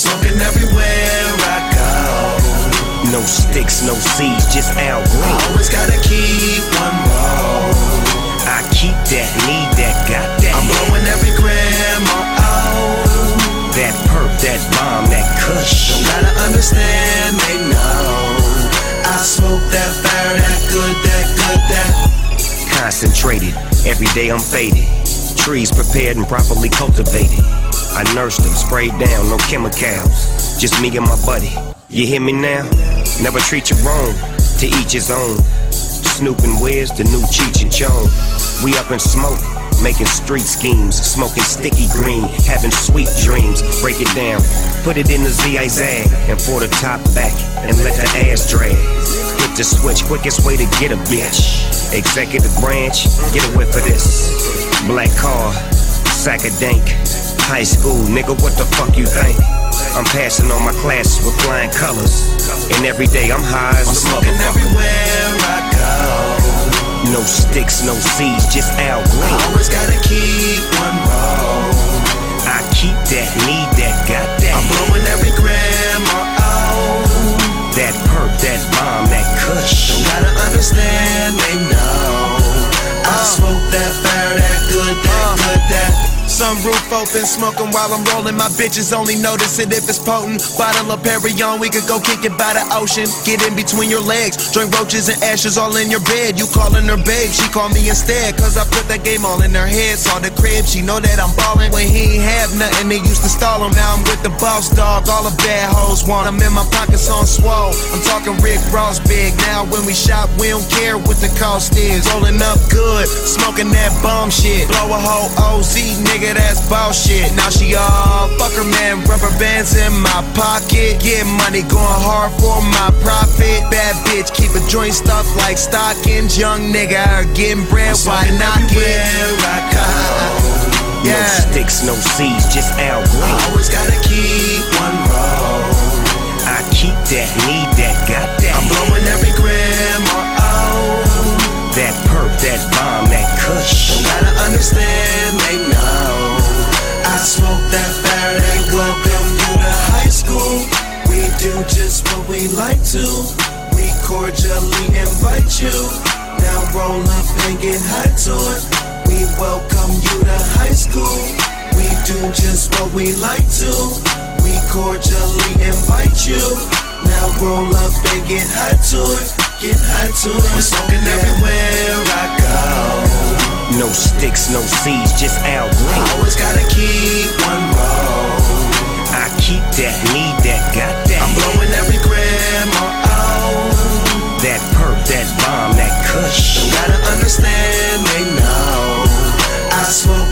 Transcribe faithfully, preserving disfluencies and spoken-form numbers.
smoking everywhere I go. No sticks, no seeds, just Al Green. I always gotta keep one roll. I keep that, need that, got that. I'm blowing every gram oh. That perp, that bomb, that kush. Don't gotta understand, they know. I smoke that fire, that good, that good, that. Concentrated, every day I'm faded. Trees prepared and properly cultivated. I nursed them, sprayed down, no chemicals. Just me and my buddy. You hear me now? Never treat you wrong, to each his own. Snoop and Wiz, the new Cheech and Chong. We up in smoke, making street schemes. Smoking sticky green, having sweet dreams. Break it down, put it in the Z-I-Zag. And pour the top back, and let the ass drag. Hit the switch, quickest way to get a bitch. Executive branch, get a whiff of this. Black car, sack of dank. High school, nigga, what the fuck you think? I'm passing on my classes with flying colors. And every day I'm high as I'm a smoking motherfucker. everywhere I go. No sticks, no seeds, just Al Green. I always gotta keep one roll. I keep that, need that, got that. I'm blowing every gram oh. That perp, that bomb, that kush. Don't gotta understand, they know. I smoke that fire, that good, that good, that. Sunroof open, smoking while I'm rolling. My bitches only notice it if it's potent. Bottle of Perrier, we could go kick it by the ocean. Get in between your legs, drink roaches and ashes all in your bed. You calling her babe, she call me instead. Cause I put that game all in her head. Saw the crib, she know that I'm ballin'. When he ain't have nothing, they used to stall him. Now I'm with the boss dog, all the bad hoes want. I'm in my pockets on swole. I'm talking Rick Ross big. Now when we shop, we don't care what the cost is. Rolling up good, smoking that bomb shit. Blow a whole O Z, nigga, that's bullshit. Now she all fuck her man, rubber bands in my pocket. Get money, going hard for my profit. Bad bitch, keep a joint stuffed like stockings. Young nigga, getting bread, why not get? I go. No Yeah. sticks, no seeds, just Al Green. I always gotta keep one roll. I keep that, need that, got that. I'm blowing every gram oh. That perp, that bomb, that kush. Don't gotta understand, they know. I smoke that fire, that welcome you to high school. We do just what we like to. We cordially invite you. Now roll up and get high to it. We welcome you to high school. We do just what we like to. We cordially invite you. Now roll up and get high to it. Get high to it. I'm smoking everywhere I go. No sticks, no seeds, just Al Green. I always gotta keep one roll. I keep that, need that, got that. I'm blowing every gram oh. That perp, that bomb, that kush. Don't gotta understand, they know. I smoke